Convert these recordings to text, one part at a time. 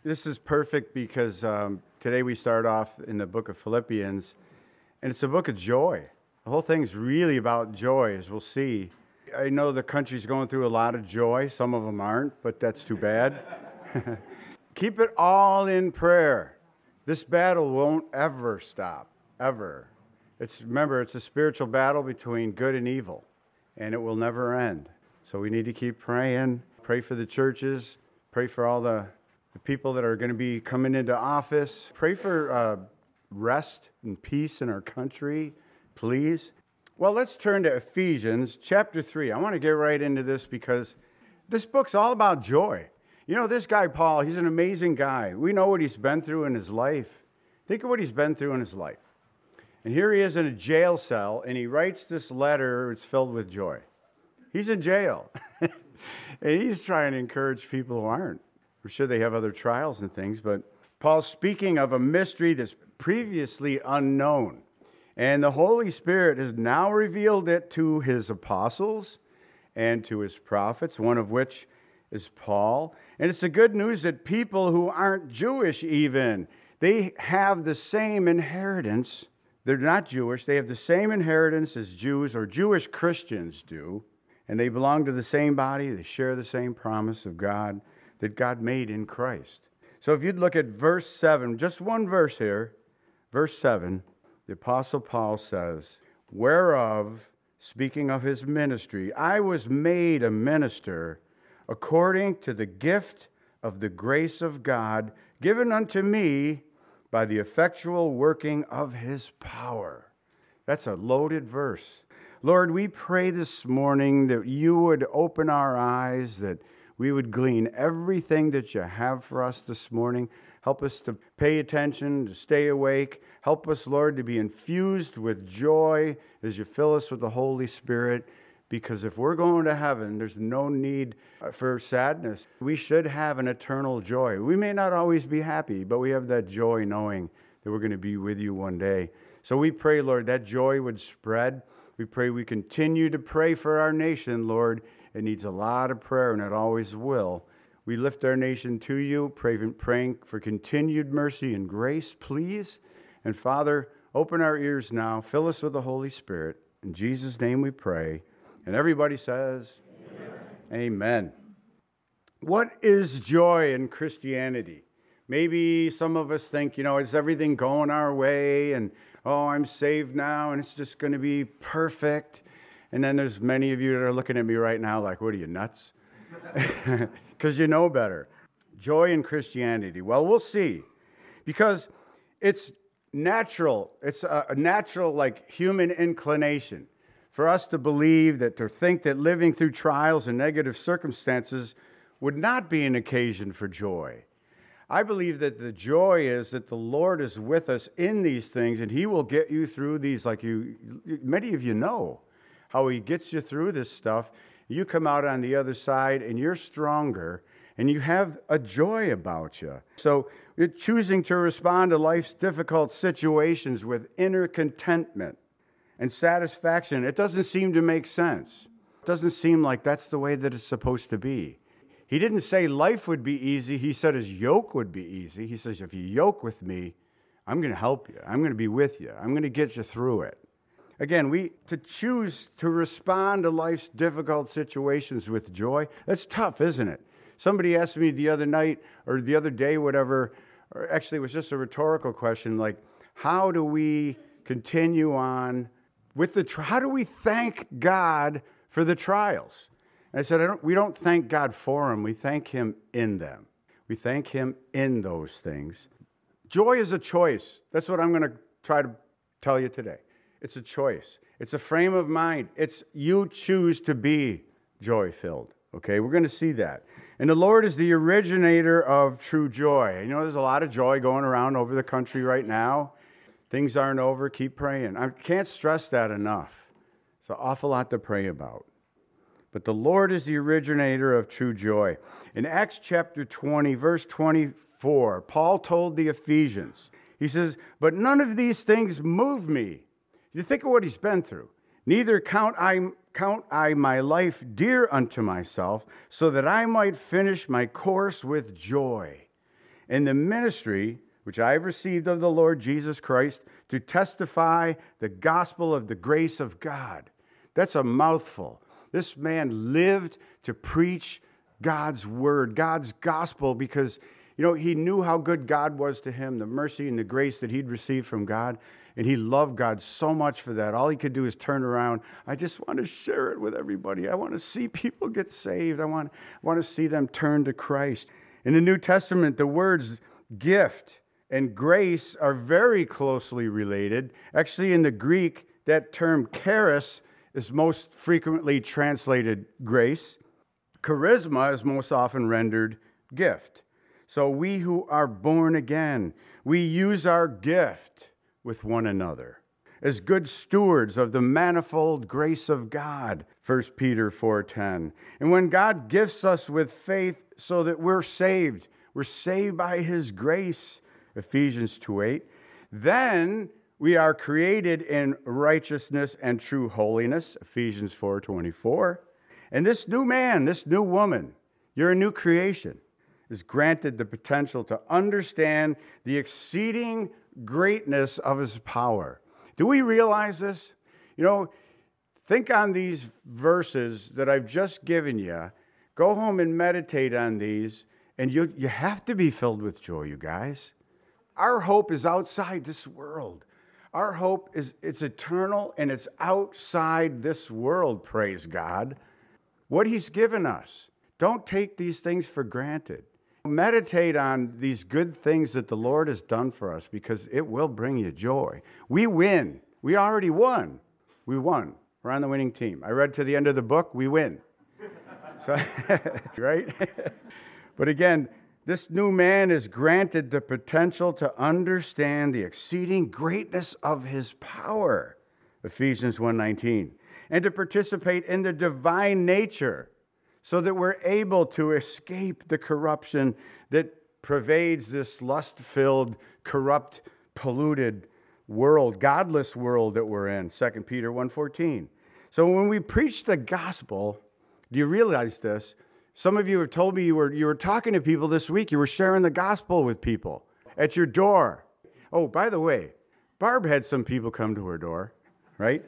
This is perfect because today we start off in the book of Philippians, and it's a book of joy. The whole thing's really about joy, as we'll see. I know the country's going through a lot of joy. Some of them aren't, but that's too bad. Keep it all in prayer. This battle won't ever stop, ever. Remember, it's a spiritual battle between good and evil, and it will never end. So we need to keep praying. Pray for the churches. Pray for all the people that are going to be coming into office. Pray for rest and peace in our country, please. Well, let's turn to Ephesians chapter 3. I want to get right into this because this book's all about joy. You know, this guy, Paul, he's an amazing guy. We know what he's been through in his life. Think of what he's been through in his life. And here he is in a jail cell, and he writes this letter. It's filled with joy. He's in jail. And he's trying to encourage people who aren't. I'm sure they have other trials and things, but Paul's speaking of a mystery that's previously unknown. And the Holy Spirit has now revealed it to his apostles and to his prophets, one of which is Paul. And it's the good news that people who aren't Jewish even, they have the same inheritance. They're not Jewish. They have the same inheritance as Jews or Jewish Christians do. And they belong to the same body. They share the same promise of God that God made in Christ. So if you'd look at verse 7, just one verse here, verse 7, the Apostle Paul says, "Whereof, speaking of his ministry, I was made a minister according to the gift of the grace of God given unto me by the effectual working of his power." That's a loaded verse. Lord, we pray this morning that you would open our eyes, that we would glean everything that you have for us this morning. Help us to pay attention, to stay awake. Help us, Lord, to be infused with joy as you fill us with the Holy Spirit. Because if we're going to heaven, there's no need for sadness. We should have an eternal joy. We may not always be happy, but we have that joy knowing that we're going to be with you one day. So we pray, Lord, that joy would spread. We pray we continue to pray for our nation, Lord. It needs a lot of prayer, and it always will. We lift our nation to you, praying for continued mercy and grace, please. And Father, open our ears now. Fill us with the Holy Spirit. In Jesus' name we pray. And everybody says, Amen. Amen. What is joy in Christianity? Maybe some of us think, is everything going our way? And, I'm saved now, and it's just going to be perfect. And then there's many of you that are looking at me right now like, what are you, nuts? Because you know better. Joy in Christianity. Well, we'll see. Because it's natural. It's a natural, human inclination for us to believe to think that living through trials and negative circumstances would not be an occasion for joy. I believe that the joy is that the Lord is with us in these things, and he will get you through these, many of you know how he gets you through this stuff. You come out on the other side, and you're stronger, and you have a joy about you. So you're choosing to respond to life's difficult situations with inner contentment and satisfaction. It doesn't seem to make sense. It doesn't seem like that's the way that it's supposed to be. He didn't say life would be easy. He said his yoke would be easy. He says, if you yoke with me, I'm going to help you. I'm going to be with you. I'm going to get you through it. Again, to choose to respond to life's difficult situations with joy, that's tough, isn't it? Somebody asked me the other night or the other day, whatever, or actually it was just a rhetorical question, how do we continue on with how do we thank God for the trials? And I said, we don't thank God for them. We thank him in them. We thank him in those things. Joy is a choice. That's what I'm going to try to tell you today. It's a choice. It's a frame of mind. It's you choose to be joy-filled. Okay, we're going to see that. And the Lord is the originator of true joy. There's a lot of joy going around over the country right now. Things aren't over. Keep praying. I can't stress that enough. It's an awful lot to pray about. But the Lord is the originator of true joy. In Acts chapter 20, verse 24, Paul told the Ephesians, he says, "But none of these things move me." You think of what he's been through. "Neither count I my life dear unto myself, so that I might finish my course with joy and the ministry which I have received of the Lord Jesus Christ to testify the gospel of the grace of God. That's a mouthful. This man lived to preach God's word, God's gospel, because, he knew how good God was to him, the mercy and the grace that he'd received from God, and he loved God so much for that. All he could do is turn around. I just want to share it with everybody. I want to see people get saved. I want to see them turn to Christ. In the New Testament, the words gift and grace are very closely related. Actually, in the Greek, that term charis is most frequently translated grace. Charisma is most often rendered gift. So we who are born again, we use our gift with one another as good stewards of the manifold grace of God, 1 Peter 4:10. And when God gifts us with faith so that we're saved by his grace, Ephesians 2:8, then we are created in righteousness and true holiness, Ephesians 4:24. And this new man, this new woman, you're a new creation, is granted the potential to understand the exceeding greatness of his power. Do we realize this? Think on these verses that I've just given you. Go home and meditate on these, and you have to be filled with joy, you guys. Our hope is outside this world. Our hope it's eternal, and it's outside this world, praise God. What he's given us. Don't take these things for granted. Meditate on these good things that the Lord has done for us, because it will bring you joy. We win. We already won. We won. We're on the winning team. I read to the end of the book. We win. So, right? But again, this new man is granted the potential to understand the exceeding greatness of his power, Ephesians 1:19, and to participate in the divine nature, so that we're able to escape the corruption that pervades this lust-filled, corrupt, polluted world, godless world that we're in, 2 Peter 1:14. So when we preach the gospel, do you realize this? Some of you have told me you were talking to people this week. You were sharing the gospel with people at your door. Oh, by the way, Barb had some people come to her door, right?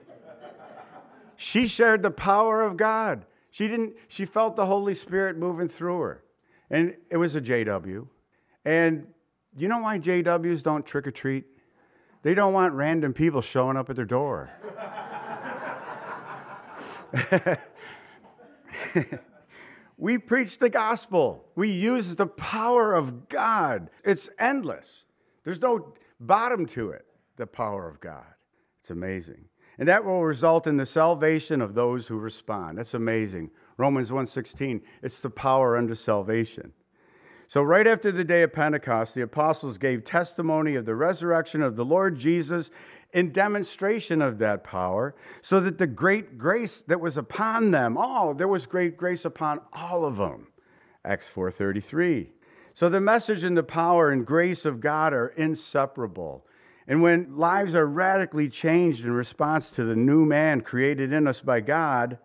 She shared the power of God. She felt the Holy Spirit moving through her. And it was a JW. And you know why JWs don't trick or treat? They don't want random people showing up at their door. We preach the gospel. We use the power of God. It's endless. There's no bottom to it, the power of God. It's amazing. And that will result in the salvation of those who respond. That's amazing. Romans 1:16, it's the power unto salvation. So right after the day of Pentecost, the apostles gave testimony of the resurrection of the Lord Jesus in demonstration of that power, so that the great grace that was upon them, there was great grace upon all of them. Acts 4:33. So the message and the power and grace of God are inseparable. And when lives are radically changed in response to the new man created in us by God,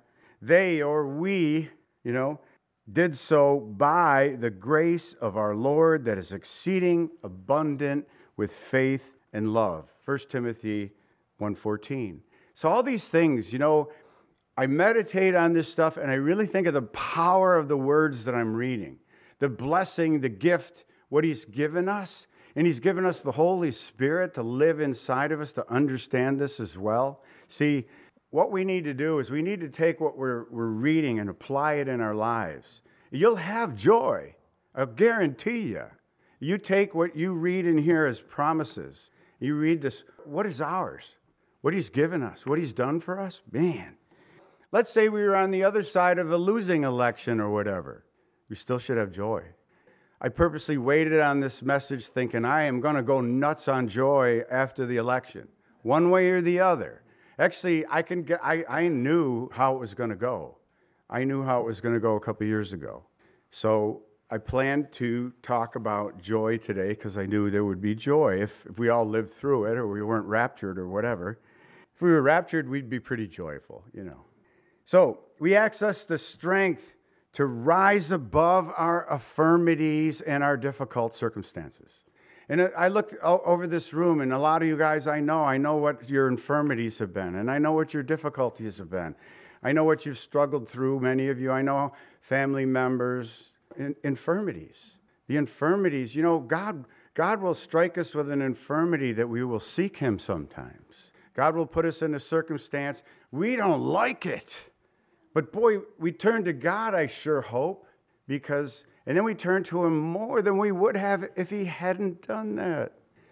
we, did so by the grace of our Lord that is exceeding abundant with faith and love. 1 Timothy 1:14. So all these things, I meditate on this stuff, and I really think of the power of the words that I'm reading. The blessing, the gift, what he's given us. And he's given us the Holy Spirit to live inside of us, to understand this as well. See, what we need to do is we need to take what we're reading and apply it in our lives. You'll have joy. I'll guarantee you. You take what you read in here as promises. You read this, what is ours? What he's given us, what he's done for us? Man, let's say we were on the other side of a losing election or whatever. We still should have joy. I purposely waited on this message thinking I am going to go nuts on joy after the election, one way or the other. Actually, I knew how it was going to go. I knew how it was going to go a couple years ago. So I planned to talk about joy today because I knew there would be joy if we all lived through it or we weren't raptured or whatever. If we were raptured, we'd be pretty joyful, So we access the strength to rise above our infirmities and our difficult circumstances. And I looked over this room, and a lot of you guys I know what your infirmities have been, and I know what your difficulties have been. I know what you've struggled through, many of you. I know family members, infirmities. The infirmities, God will strike us with an infirmity that we will seek Him sometimes. God will put us in a circumstance, we don't like it. But boy, we turn to God, I sure hope, and then we turn to Him more than we would have if He hadn't done that.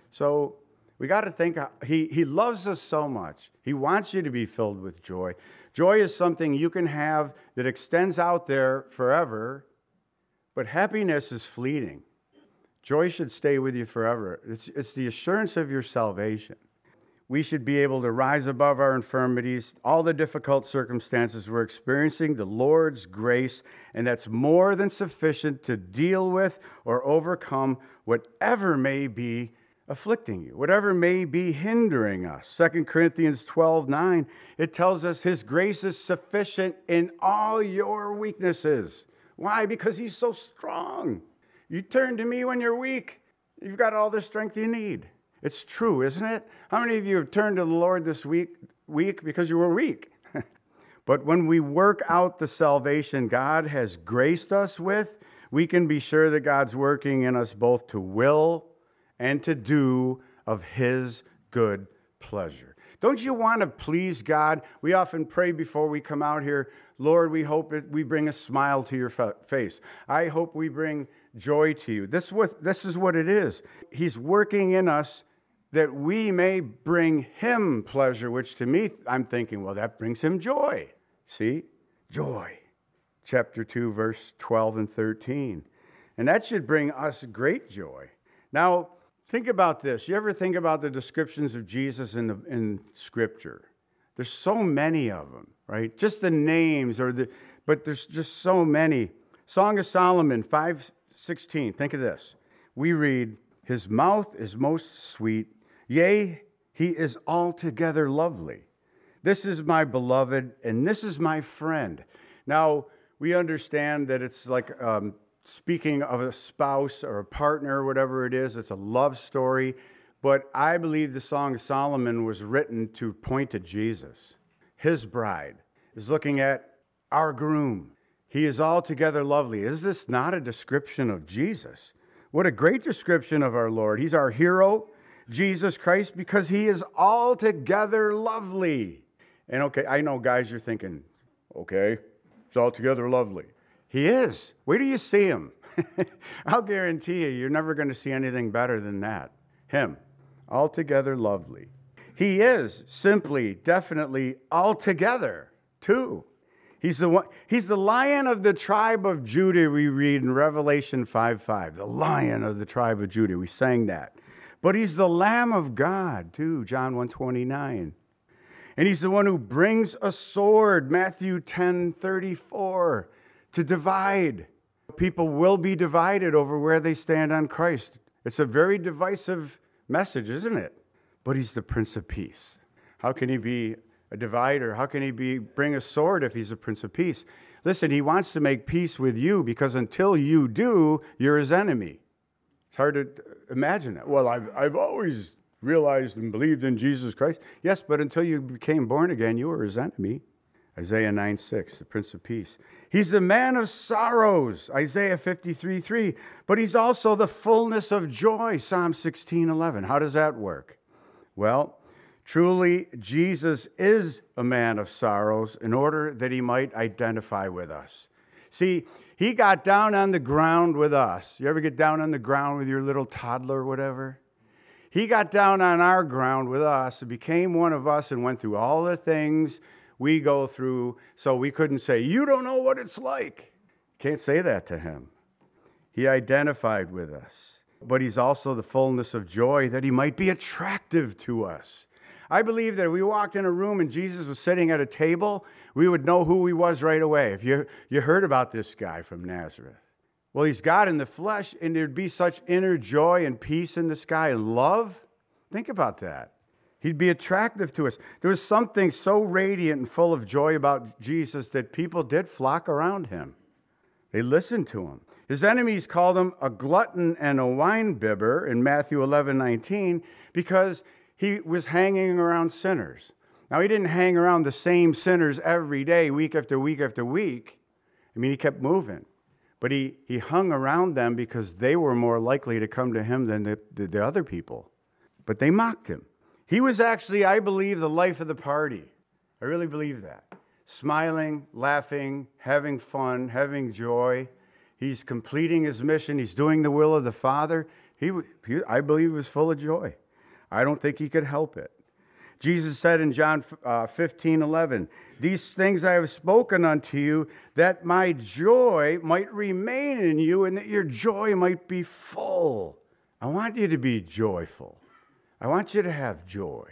So we got to think, He loves us so much. He wants you to be filled with joy. Joy is something you can have that extends out there forever, but happiness is fleeting. Joy should stay with you forever. It's the assurance of your salvation. We should be able to rise above our infirmities, all the difficult circumstances we're experiencing, the Lord's grace, and that's more than sufficient to deal with or overcome whatever may be afflicting you, whatever may be hindering us. 2 Corinthians 12:9, it tells us His grace is sufficient in all your weaknesses. Why? Because He's so strong. You turn to me when you're weak. You've got all the strength you need. It's true, isn't it? How many of you have turned to the Lord this week because you were weak? But when we work out the salvation God has graced us with, we can be sure that God's working in us both to will and to do of His good pleasure. Don't you want to please God? We often pray before we come out here, Lord, we hope we bring a smile to your face. I hope we bring joy to you. This is what it is. He's working in us that we may bring Him pleasure, which to me, I'm thinking, well, that brings Him joy. See? Joy. Chapter 2, verse 12 and 13. And that should bring us great joy. Now, think about this. You ever think about the descriptions of Jesus in Scripture? There's so many of them, right? Just the names, but there's just so many. Song of Solomon 5:16. Think of this. We read, His mouth is most sweet, yea, He is altogether lovely. This is my beloved, and this is my friend. Now, we understand that it's like speaking of a spouse or a partner, or whatever it is. It's a love story. But I believe the Song of Solomon was written to point to Jesus. His bride is looking at our groom. He is altogether lovely. Is this not a description of Jesus? What a great description of our Lord. He's our hero, Jesus Christ, because He is altogether lovely. And okay, I know, guys, you're thinking, okay, it's altogether lovely. He is. Wait till you see Him. I'll guarantee you're never going to see anything better than that. Him. Altogether lovely. He is simply, definitely, altogether, too. He's the Lion of the tribe of Judah, we read in Revelation 5:5. The Lion of the tribe of Judah. We sang that. But He's the Lamb of God, too, John 1:29. And He's the one who brings a sword, Matthew 10:34, to divide. People will be divided over where they stand on Christ. It's a very divisive message, isn't it? But He's the Prince of Peace. How can He be a divider? How can He bring a sword if He's a Prince of Peace? Listen, He wants to make peace with you, because until you do, you're His enemy. It's hard to imagine that. Well, I've always realized and believed in Jesus Christ. Yes, but until you became born again, you were His enemy. Isaiah 9:6, the Prince of Peace. He's the man of sorrows, Isaiah 53:3. But He's also the fullness of joy, Psalm 16:11. How does that work? Well, truly, Jesus is a man of sorrows in order that He might identify with us. See, He got down on the ground with us. You ever get down on the ground with your little toddler or whatever? He got down on our ground with us and became one of us and went through all the things we go through, so we couldn't say, you don't know what it's like. Can't say that to Him. He identified with us. But He's also the fullness of joy that He might be attractive to us. I believe that if we walked in a room and Jesus was sitting at a table, we would know who He was right away. If you heard about this guy from Nazareth. Well, He's God in the flesh, and there'd be such inner joy and peace in the sky and love. Think about that. He'd be attractive to us. There was something so radiant and full of joy about Jesus that people did flock around Him. They listened to him. His enemies called him a glutton and a wine-bibber in Matthew 11:19 because he was hanging around sinners. Now, he didn't hang around the same sinners every day, week after week after week. I mean, he kept moving. But he hung around them because they were more likely to come to him than the other people. But they mocked him. He was actually, I believe, the life of the party. I really believe that. Smiling, laughing, having fun, having joy. He's completing his mission. He's doing the will of the Father. I believe he was full of joy. I don't think he could help it. Jesus said in John 15:11, "These things I have spoken unto you, that my joy might remain in you, and that your joy might be full." I want you to be joyful. I want you to have joy.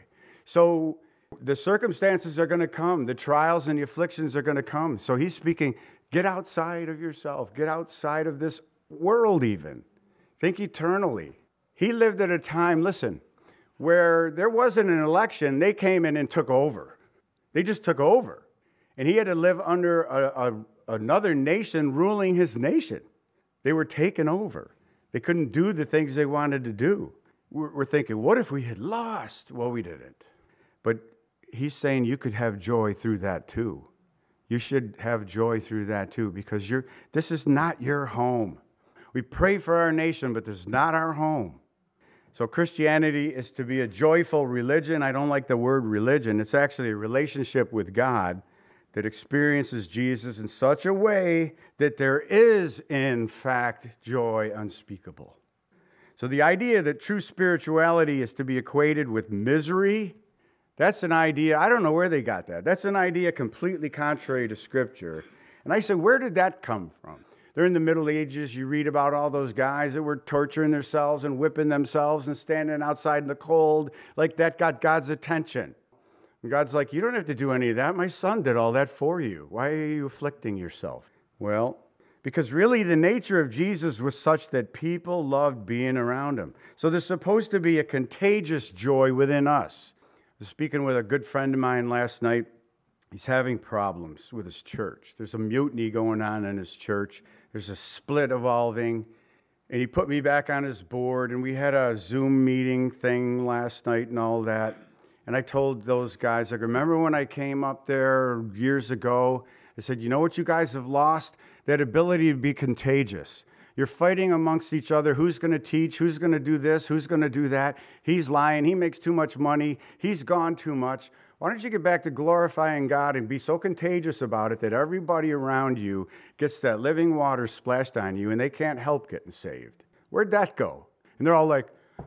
So the circumstances are going to come. The trials and the afflictions are going to come. So he's speaking, get outside of yourself. Get outside of this world even. Think eternally. He lived at a time, listen, where there wasn't an election. They came in and took over. They just took over. And he had to live under another nation ruling his nation. They were taken over. They couldn't do the things they wanted to do. We're thinking, what if we had lost? Well, we didn't. But he's saying you could have joy through that too. You should have joy through that too, because this is not your home. We pray for our nation, but this is not our home. So Christianity is to be a joyful religion. I don't like the word religion. It's actually a relationship with God that experiences Jesus in such a way that there is, in fact, joy unspeakable. So the idea that true spirituality is to be equated with misery, that's an idea, I don't know where they got that. That's an idea completely contrary to Scripture. And I said, where did that come from? During the Middle Ages, you read about all those guys that were torturing themselves and whipping themselves and standing outside in the cold. Like that got God's attention. And God's like, you don't have to do any of that. My son did all that for you. Why are you afflicting yourself? Well, because really the nature of Jesus was such that people loved being around him. So there's supposed to be a contagious joy within us. I was speaking with a good friend of mine last night. He's having problems with his church. There's a mutiny going on in his church. There's a split evolving. And he put me back on his board, and we had a Zoom meeting thing last night and all that. And I told those guys, like, remember when I came up there years ago? I said, you know what you guys have lost? That ability to be contagious. You're fighting amongst each other. Who's going to teach? Who's going to do this? Who's going to do that? He's lying. He makes too much money. He's gone too much. Why don't you get back to glorifying God and be so contagious about it that everybody around you gets that living water splashed on you and they can't help getting saved? Where'd that go? And they're all like,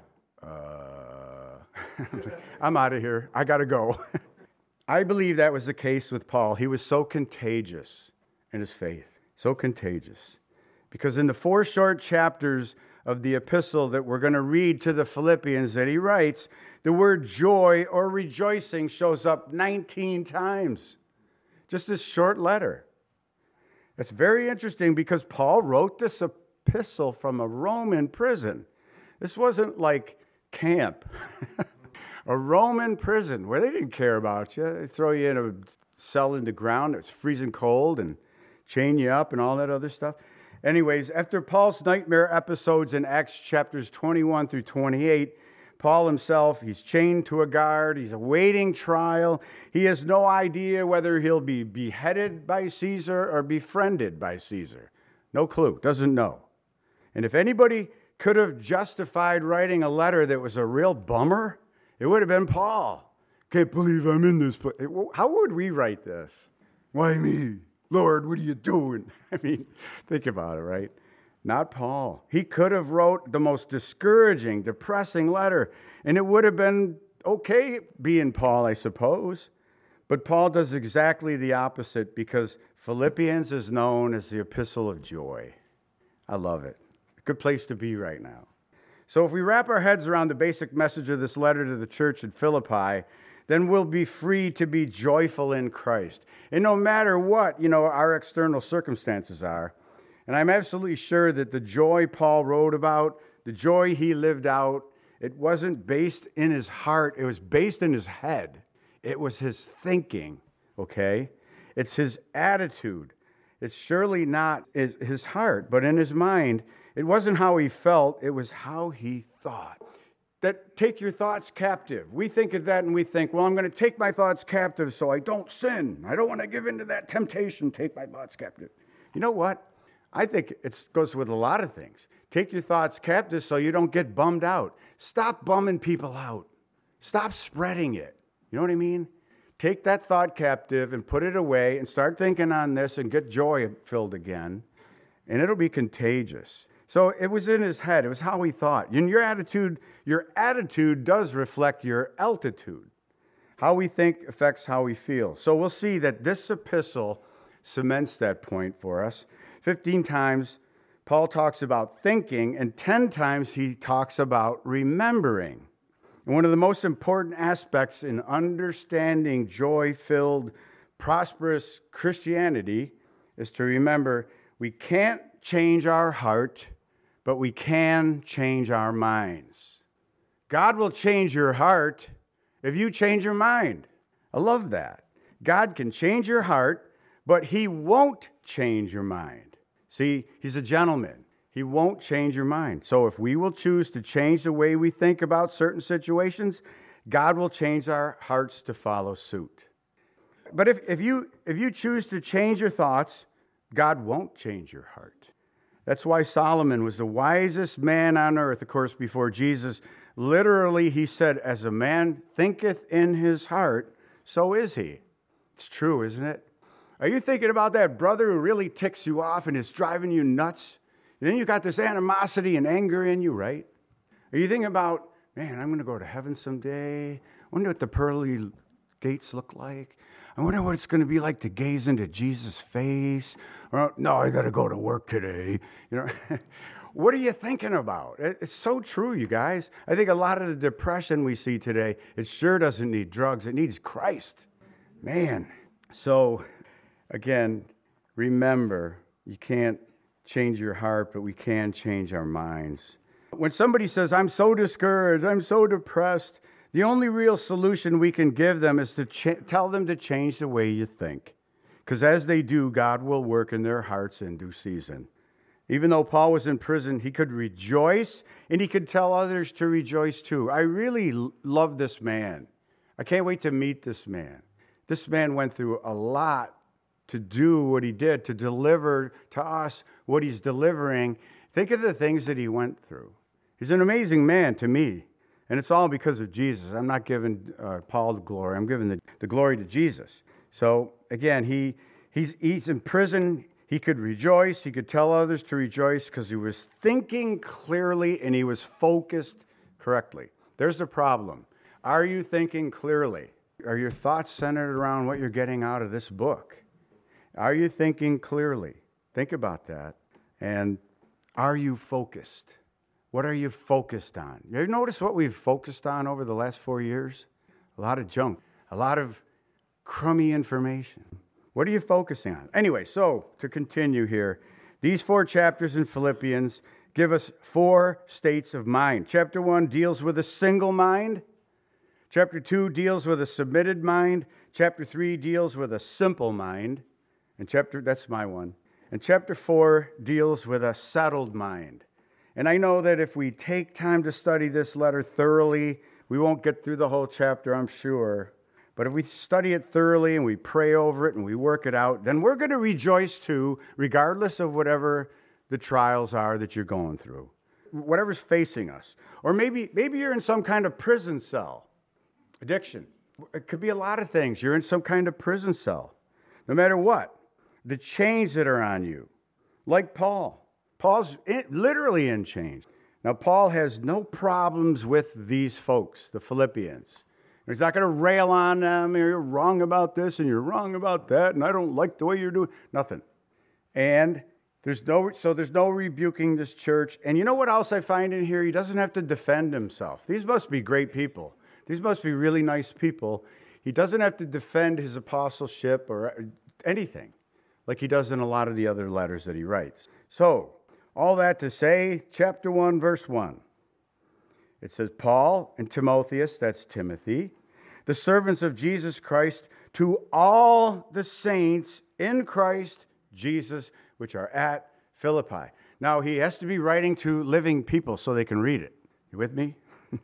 I'm out of here. I got to go. I believe that was the case with Paul. He was so contagious in his faith, so contagious. Because in the 4 short chapters of the epistle that we're going to read to the Philippians that he writes, the word joy or rejoicing shows up 19 times. Just this short letter. It's very interesting because Paul wrote this epistle from a Roman prison. This wasn't like camp. A Roman prison where they didn't care about you. They throw you in a cell in the ground. It's freezing cold and chain you up and all that other stuff. Anyways, after Paul's nightmare episodes in Acts chapters 21 through 28, Paul himself, he's chained to a guard. He's awaiting trial. He has no idea whether he'll be beheaded by Caesar or befriended by Caesar. No clue. Doesn't know. And if anybody could have justified writing a letter that was a real bummer, it would have been Paul. Can't believe I'm in this place. How would we write this? Why me? Lord, what are you doing? I mean, think about it, right? Not Paul. He could have wrote the most discouraging, depressing letter, and it would have been okay being Paul, I suppose. But Paul does exactly the opposite because Philippians is known as the epistle of joy. I love it. A good place to be right now. So if we wrap our heads around the basic message of this letter to the church at Philippi, then we'll be free to be joyful in Christ. And no matter what, our external circumstances are. And I'm absolutely sure that the joy Paul wrote about, the joy he lived out, it wasn't based in his heart. It was based in his head. It was his thinking, okay? It's his attitude. It's surely not his heart, but in his mind. It wasn't how he felt, it was how he thought. That take your thoughts captive. We think of that and we think, well, I'm going to take my thoughts captive so I don't sin. I don't want to give in to that temptation, take my thoughts captive. You know what? I think it goes with a lot of things. Take your thoughts captive so you don't get bummed out. Stop bumming people out. Stop spreading it. You know what I mean? Take that thought captive and put it away and start thinking on this and get joy filled again. And it'll be contagious. So it was in his head. It was how he thought. And your attitude does reflect your altitude. How we think affects how we feel. So we'll see that this epistle cements that point for us. 15 times Paul talks about thinking, and 10 times he talks about remembering. And one of the most important aspects in understanding joy-filled, prosperous Christianity is to remember we can't change our heart, but we can change our minds. God will change your heart if you change your mind. I love that. God can change your heart, but he won't change your mind. See, he's a gentleman. He won't change your mind. So if we will choose to change the way we think about certain situations, God will change our hearts to follow suit. But if you choose to change your thoughts, God won't change your heart. That's why Solomon was the wisest man on earth, of course, before Jesus. Literally, he said, as a man thinketh in his heart, so is he. It's true, isn't it? Are you thinking about that brother who really ticks you off and is driving you nuts? And then you got this animosity and anger in you, right? Are you thinking about, man, I'm going to go to heaven someday. I wonder what the pearly gates look like. I wonder what it's going to be like to gaze into Jesus' face. Or, no, I got to go to work today. You know, what are you thinking about? It's so true, you guys. I think a lot of the depression we see today, it sure doesn't need drugs. It needs Christ. Man. So, again, remember, you can't change your heart, but we can change our minds. When somebody says, I'm so discouraged, I'm so depressed, the only real solution we can give them is to tell them to change the way you think. Because as they do, God will work in their hearts in due season. Even though Paul was in prison, he could rejoice, and he could tell others to rejoice too. I really love this man. I can't wait to meet this man. This man went through a lot to do what he did, to deliver to us what he's delivering. Think of the things that he went through. He's an amazing man to me. And it's all because of Jesus. I'm not giving Paul the glory. I'm giving the glory to Jesus. So, again, he's in prison. He could rejoice. He could tell others to rejoice because he was thinking clearly and he was focused correctly. There's the problem. Are you thinking clearly? Are your thoughts centered around what you're getting out of this book? Are you thinking clearly? Think about that. And are you focused? What are you focused on? You notice what we've focused on over the last 4 years? A lot of junk, a lot of crummy information. What are you focusing on? Anyway, so to continue here, these 4 chapters in Philippians give us 4 states of mind. Chapter 1 deals with a single mind. Chapter 2 deals with a submitted mind. Chapter 3 deals with a simple mind. And that's my one. And chapter 4 deals with a settled mind. And I know that if we take time to study this letter thoroughly, we won't get through the whole chapter, I'm sure. But if we study it thoroughly and we pray over it and we work it out, then we're going to rejoice too, regardless of whatever the trials are that you're going through, whatever's facing us. Or maybe you're in some kind of prison cell. Addiction. It could be a lot of things. You're in some kind of prison cell. No matter what, the chains that are on you, like Paul's literally in chains. Now, Paul has no problems with these folks, the Philippians. He's not going to rail on them, you're wrong about this and you're wrong about that, and I don't like the way you're doing. Nothing. And there's no rebuking this church. And you know what else I find in here? He doesn't have to defend himself. These must be great people. These must be really nice people. He doesn't have to defend his apostleship or anything like he does in a lot of the other letters that he writes. So, all that to say, chapter 1, verse 1. It says, Paul and Timotheus, that's Timothy, the servants of Jesus Christ, to all the saints in Christ Jesus, which are at Philippi. Now, he has to be writing to living people so they can read it. You with me?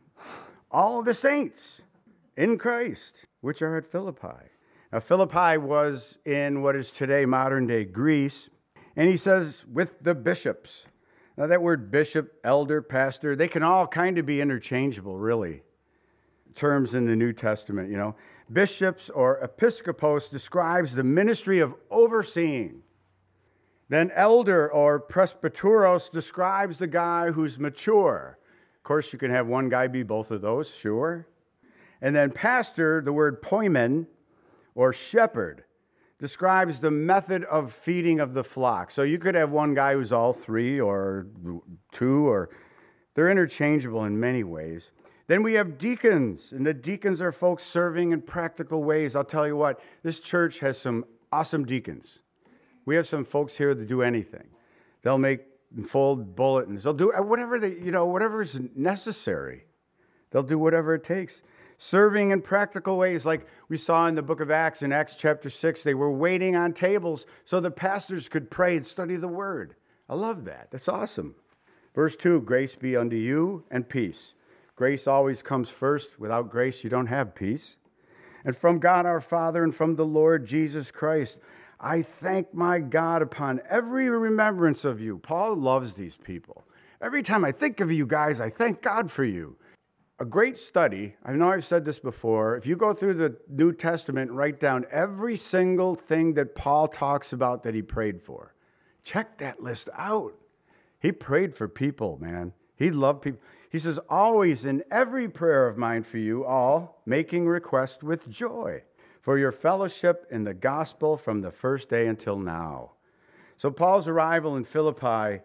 All the saints in Christ, which are at Philippi. Now, Philippi was in what is today modern-day Greece, and he says, with the bishops. Now, that word bishop, elder, pastor, they can all kind of be interchangeable, really. Terms in the New Testament, you know. Bishops or episkopos describes the ministry of overseeing. Then elder or presbyteros describes the guy who's mature. Of course, you can have one guy be both of those, sure. And then pastor, the word poimen, or shepherd, describes the method of feeding of the flock. So you could have one guy who's all three or two, or they're interchangeable in many ways. Then we have deacons, and the deacons are folks serving in practical ways. I'll tell you what, this church has some awesome deacons. We have some folks here that do anything. They'll make and fold bulletins. They'll do whatever is necessary. They'll do whatever it takes. Serving in practical ways, like we saw in the book of Acts, in Acts chapter 6, they were waiting on tables so the pastors could pray and study the word. I love that. That's awesome. Verse 2, grace be unto you and peace. Grace always comes first. Without grace, you don't have peace. And from God our Father and from the Lord Jesus Christ, I thank my God upon every remembrance of you. Paul loves these people. Every time I think of you guys, I thank God for you. A great study, I know I've said this before, if you go through the New Testament and write down every single thing that Paul talks about that he prayed for, check that list out. He prayed for people, man. He loved people. He says, always in every prayer of mine for you all, making request with joy for your fellowship in the gospel from the first day until now. So Paul's arrival in Philippi,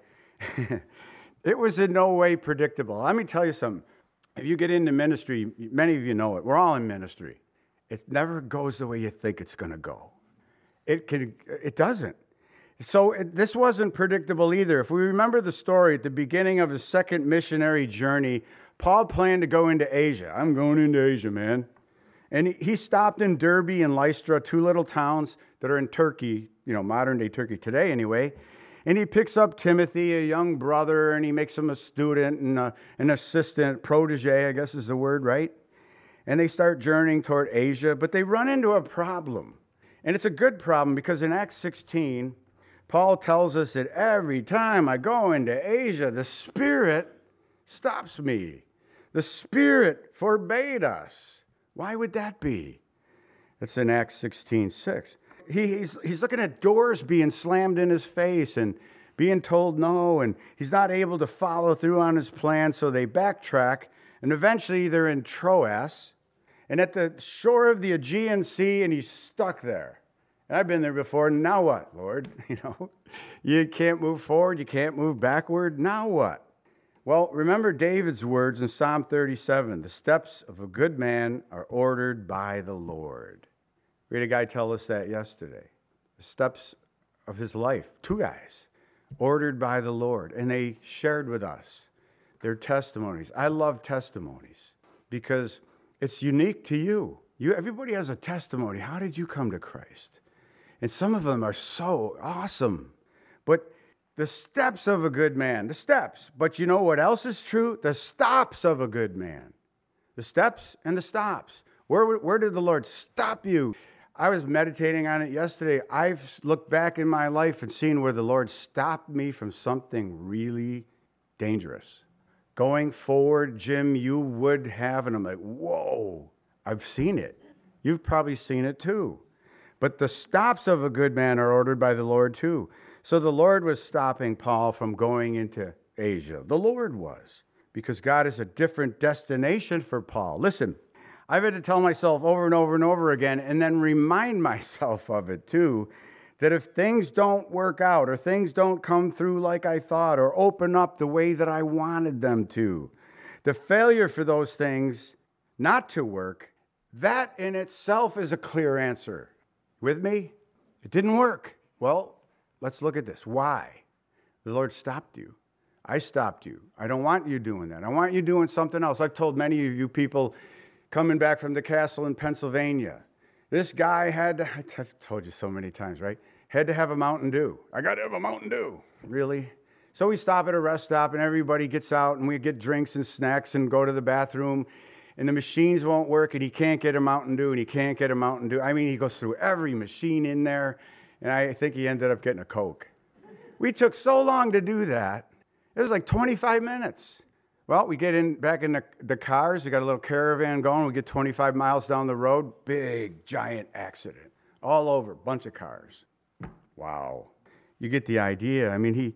it was in no way predictable. Let me tell you something. If you get into ministry, many of you know it. We're all in ministry. It never goes the way you think it's going to go. It doesn't. So this wasn't predictable either. If we remember the story at the beginning of his second missionary journey, Paul planned to go into Asia. I'm going into Asia, man. And he stopped in Derbe and Lystra, two little towns that are in Turkey, modern-day Turkey today anyway. And he picks up Timothy, a young brother, and he makes him a student and an assistant, protege, I guess is the word, right? And they start journeying toward Asia, but they run into a problem. And it's a good problem because in Acts 16, Paul tells us that every time I go into Asia, the Spirit stops me. The Spirit forbade us. Why would that be? It's in Acts 16:6. He's looking at doors being slammed in his face and being told no, and he's not able to follow through on his plan, so they backtrack, and eventually they're in Troas, and at the shore of the Aegean Sea, and he's stuck there. And I've been there before. Now what, Lord? You can't move forward, you can't move backward. Now what? Well, remember David's words in Psalm 37, the steps of a good man are ordered by the Lord. We had a guy tell us that yesterday. The steps of his life, two guys, ordered by the Lord. And they shared with us their testimonies. I love testimonies because it's unique to you. Everybody has a testimony. How did you come to Christ? And some of them are so awesome. But the steps of a good man, the steps. But you know what else is true? The stops of a good man. The steps and the stops. Where did the Lord stop you? I was meditating on it yesterday. I've looked back in my life and seen where the Lord stopped me from something really dangerous. Going forward, Jim, you would have, and I'm like, whoa, I've seen it. You've probably seen it too. But the stops of a good man are ordered by the Lord too. So the Lord was stopping Paul from going into Asia. The Lord was, because God is a different destination for Paul. Listen, I've had to tell myself over and over and over again, and then remind myself of it too, that if things don't work out, or things don't come through like I thought, or open up the way that I wanted them to, the failure for those things not to work, that in itself is a clear answer. With me? It didn't work. Well, let's look at this. Why? The Lord stopped you. I stopped you. I don't want you doing that. I want you doing something else. I've told many of you people coming back from the castle in Pennsylvania, this guy I've told you so many times, right? had to have a Mountain Dew. I got to have a Mountain Dew. Really? So we stop at a rest stop, and everybody gets out, and we get drinks and snacks and go to the bathroom, and the machines won't work, and he can't get a Mountain Dew, and he can't get a Mountain Dew. I mean, he goes through every machine in there, and I think he ended up getting a Coke. We took so long to do that. It was like 25 minutes. Well, we get back in the cars. We got a little caravan going. We get 25 miles down the road. Big, giant accident. All over, bunch of cars. Wow. You get the idea. I mean,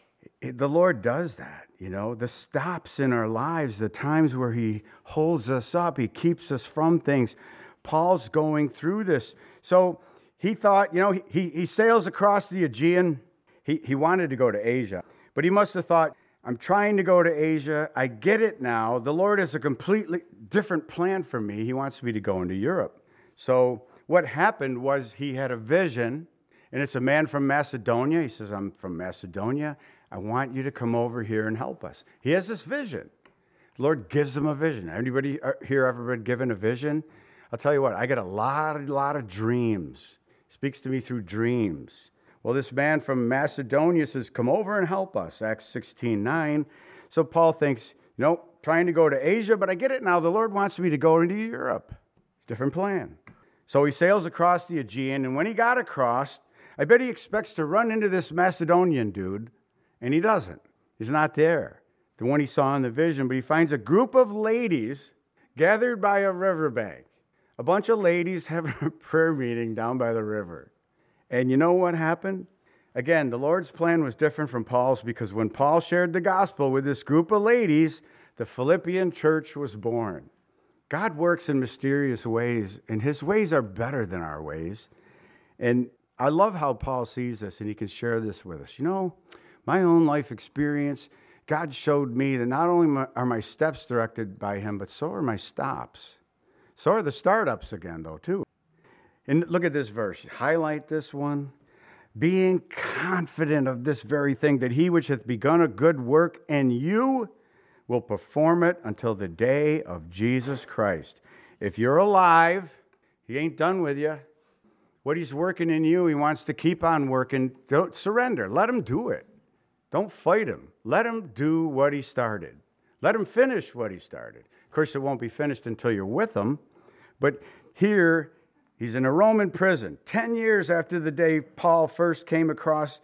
the Lord does that, the stops in our lives, the times where he holds us up, he keeps us from things. Paul's going through this. So he thought, he sails across the Aegean. He wanted to go to Asia, but he must have thought, I'm trying to go to Asia. I get it now. The Lord has a completely different plan for me. He wants me to go into Europe. So what happened was he had a vision, and it's a man from Macedonia. He says, I'm from Macedonia. I want you to come over here and help us. He has this vision. The Lord gives him a vision. Anybody here ever been given a vision? I'll tell you what, I get a lot of dreams. He speaks to me through dreams. Well, this man from Macedonia says, come over and help us, Acts 16:9. So Paul thinks, trying to go to Asia, but I get it now. The Lord wants me to go into Europe. Different plan. So he sails across the Aegean, and when he got across, I bet he expects to run into this Macedonian dude, and he doesn't. He's not there, the one he saw in the vision, but he finds a group of ladies gathered by a riverbank. A bunch of ladies having a prayer meeting down by the river. And you know what happened? Again, the Lord's plan was different from Paul's, because when Paul shared the gospel with this group of ladies, the Philippian church was born. God works in mysterious ways, and his ways are better than our ways. And I love how Paul sees this, and he can share this with us. My own life experience, God showed me that not only are my steps directed by him, but so are my stops. So are the startups again, though, too. And look at this verse. Highlight this one. Being confident of this very thing, that he which hath begun a good work in you will perform it until the day of Jesus Christ. If you're alive, he ain't done with you. What he's working in you, he wants to keep on working. Don't surrender. Let him do it. Don't fight him. Let him do what he started. Let him finish what he started. Of course, it won't be finished until you're with him. But here, he's in a Roman prison. 10 years after the day Paul first came across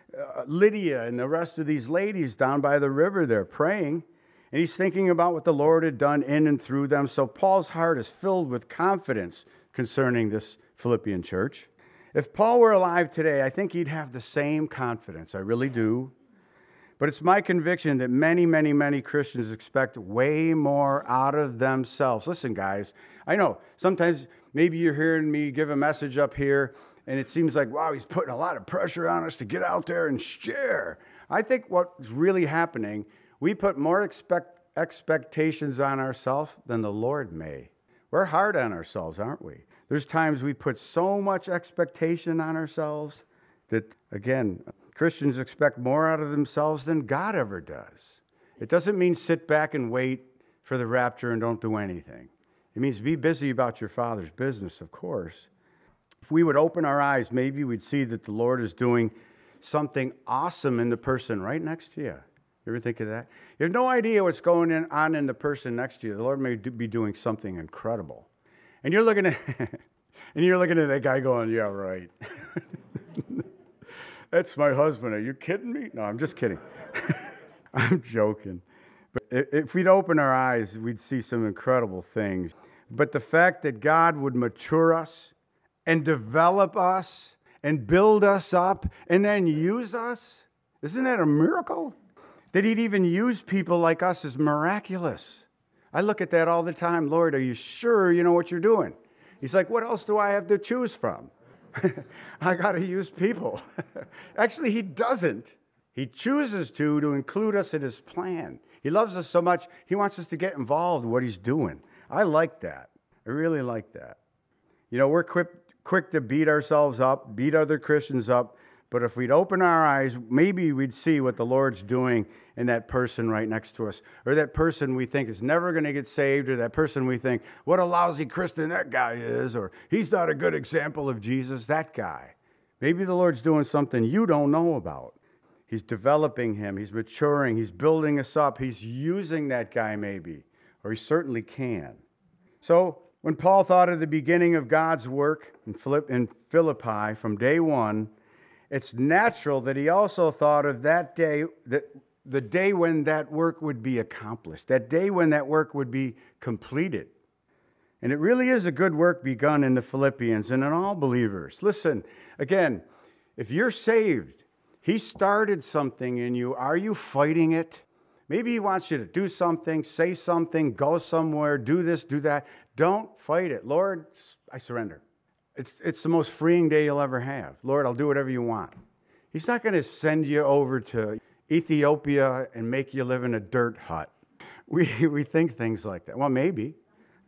Lydia and the rest of these ladies down by the river there praying. And he's thinking about what the Lord had done in and through them. So Paul's heart is filled with confidence concerning this Philippian church. If Paul were alive today, I think he'd have the same confidence. I really do. But it's my conviction that many, many, many Christians expect way more out of themselves. Listen, guys, I know sometimes maybe you're hearing me give a message up here, and it seems like, wow, he's putting a lot of pressure on us to get out there and share. I think what's really happening, we put more expectations on ourselves than the Lord may. We're hard on ourselves, aren't we? There's times we put so much expectation on ourselves that, again, Christians expect more out of themselves than God ever does. It doesn't mean sit back and wait for the rapture and don't do anything. It means be busy about your Father's business, of course. If we would open our eyes, maybe we'd see that the Lord is doing something awesome in the person right next to you. You ever think of that? You have no idea what's going on in the person next to you. The Lord may be doing something incredible. And you're looking at that guy going, yeah, right. That's my husband. Are you kidding me? No, I'm just kidding. I'm joking. But if we'd open our eyes, we'd see some incredible things. But the fact that God would mature us and develop us and build us up and then use us, isn't that a miracle? That he'd even use people like us is miraculous. I look at that all the time. Lord, are you sure you know what you're doing? He's like, what else do I have to choose from? I got to use people. Actually, he doesn't. He chooses to include us in his plan. He loves us so much, he wants us to get involved in what he's doing. I like that. I really like that. We're quick to beat ourselves up, beat other Christians up, but if we'd open our eyes, maybe we'd see what the Lord's doing in that person right next to us, or that person we think is never going to get saved, or that person we think, what a lousy Christian that guy is, or he's not a good example of Jesus, that guy. Maybe the Lord's doing something you don't know about. He's developing him. He's maturing. He's building us up. He's using that guy maybe, or he certainly can. So when Paul thought of the beginning of God's work in Philippi from day one, it's natural that he also thought of that day, the day when that work would be accomplished, that day when that work would be completed. And it really is a good work begun in the Philippians and in all believers. Listen, again, if you're saved, he started something in you. Are you fighting it? Maybe he wants you to do something, say something, go somewhere, do this, do that. Don't fight it. Lord, I surrender. It's the most freeing day you'll ever have. Lord, I'll do whatever you want. He's not going to send you over to Ethiopia and make you live in a dirt hut. We think things like that. Well, maybe.